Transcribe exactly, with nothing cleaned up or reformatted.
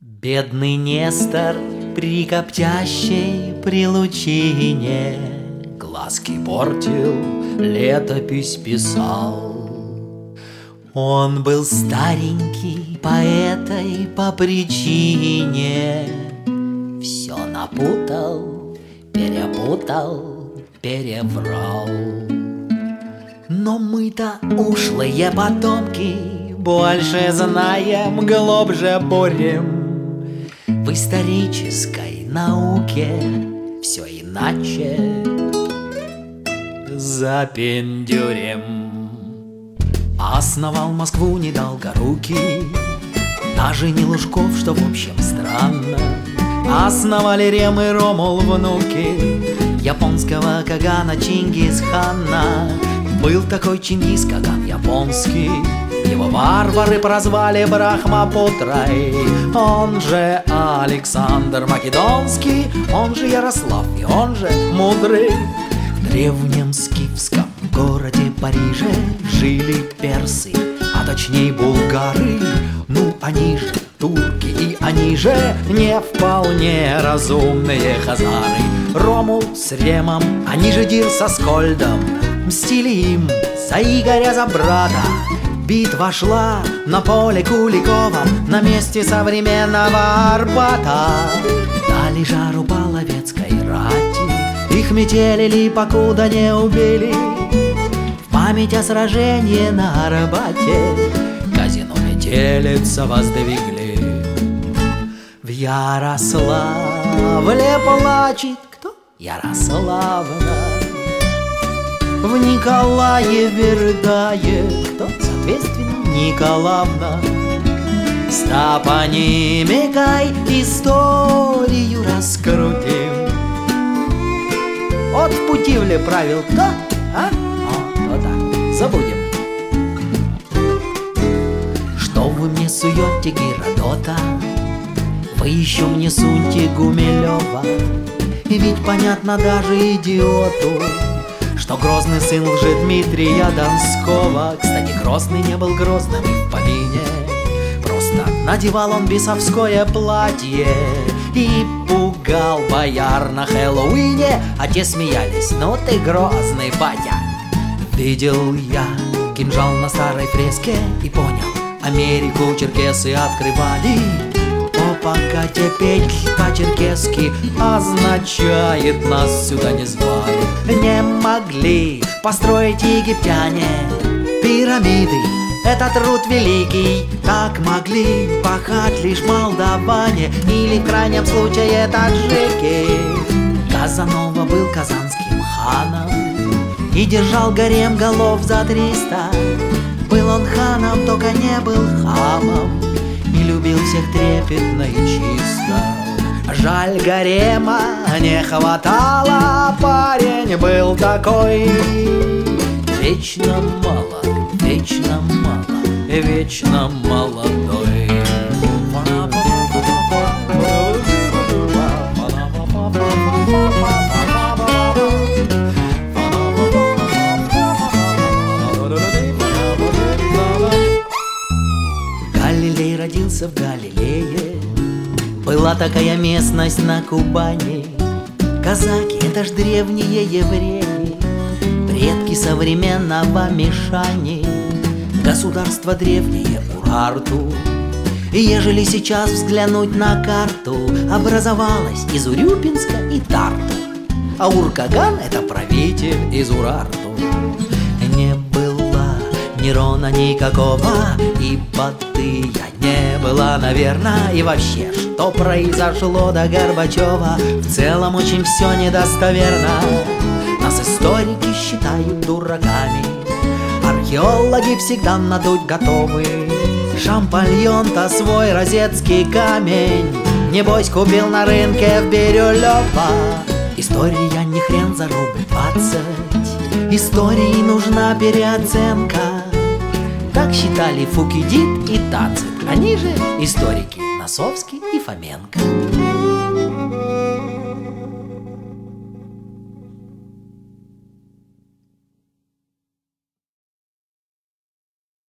Бедный Нестор при коптящей при лучине глазки портил, летопись писал. Он был старенький по этой по причине, все напутал, перепутал, переврал. Но мы-то ушлые потомки больше знаем, глубже бурим. В исторической науке все иначе запендюрим. Основал Москву недолгорукий, даже не Лужков, что в общем странно. Основали Рем и Ромул внуки японского Кагана Чингисхана. Был такой Чингис-Каган японский, его варвары прозвали Брахмапутрой. Он же Александр Македонский, он же Ярослав и он же Мудрый. В древнем скифском городе Париже жили персы, а точнее булгары. Ну они же турки и они же не вполне разумные хазары. Ромул с Ремом, они же Дир со Скольдом мстили им за Игоря, за брата. Битва шла на поле Куликовом, на месте современного Арбата. Дали жару половецкой рати, их метелили, покуда не убили. В память о сражении на Арбате казино Метелица воздвигли. В Ярославле плачет кто? Ярославна. В Николаеве рыдает кто? Соответственно, Николаевна. С топонимикой историю раскрутим. От Путивля правил кто? А? О, вот так, забудем. Что вы мне суете Геродота? Вы еще мне суньте Гумилева. Ведь понятно даже идиоту, что Грозный сын Лжедмитрия Донского. Кстати, Грозный не был грозным и в помине, просто надевал он бесовское платье и пугал бояр на Хэллоуине, а те смеялись: ну ты грозный, батя. Видел я кинжал на старой фреске и понял, Америку черкесы открывали. Пока теперь по-черкесски означает нас сюда не звали. Не могли построить египтяне пирамиды, это труд великий. Так могли пахать лишь молдаване или в крайнем случае таджики. Казанова был казанским ханом и держал гарем голов за триста. Был он ханом, только не был хамом, и любил всех трепетно и чисто. Жаль, гарема не хватало, парень был такой. Вечно молод, вечно мало, вечно молодой. Галилей родился в Галилее, была такая местность на Кубани. Казаки — это ж древние евреи, предки современного Мишани. Государство древнее Урарту, и ежели сейчас взглянуть на карту, образовалось из Урюпинска и Тарту, а Ур-Каган — это правитель из Урарту. Не было Нерона никакого, и Батыя не было, наверное. И вообще, что произошло до Горбачева, в целом очень все недостоверно. Нас историки считают дураками, археологи всегда надуть готовы. Шампальон-то свой розетский камень небось купил на рынке в Бирюлёво. История не хрен за рубль двадцать, истории нужна переоценка. Так считали Фукидид и Тацит, они же историки Носовский и Фоменко.